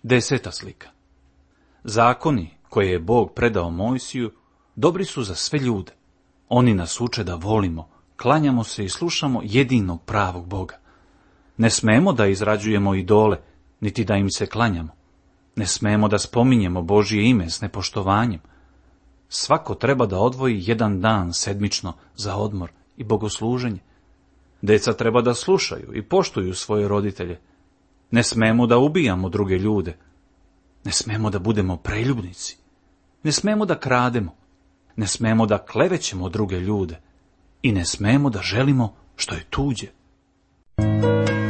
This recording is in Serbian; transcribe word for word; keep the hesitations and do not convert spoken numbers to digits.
Deseta slika. Zakoni koje je Bog predao Mojsiju dobri su za sve ljude. Oni nas uče da volimo, klanjamo se i slušamo jedinog pravog Boga. Ne smemo da izrađujemo idole, niti da im se klanjamo. Ne smemo da spominjemo Božje ime s nepoštovanjem. Svako treba da odvoji jedan dan sedmično za odmor i bogosluženje. Deca treba da slušaju i poštuju svoje roditelje. Ne smemo da ubijamo druge ljude. Ne smemo da budemo preljubnici. Ne smemo da krademo. Ne smemo da klevećemo druge ljude. I ne smemo da želimo što je tuđe.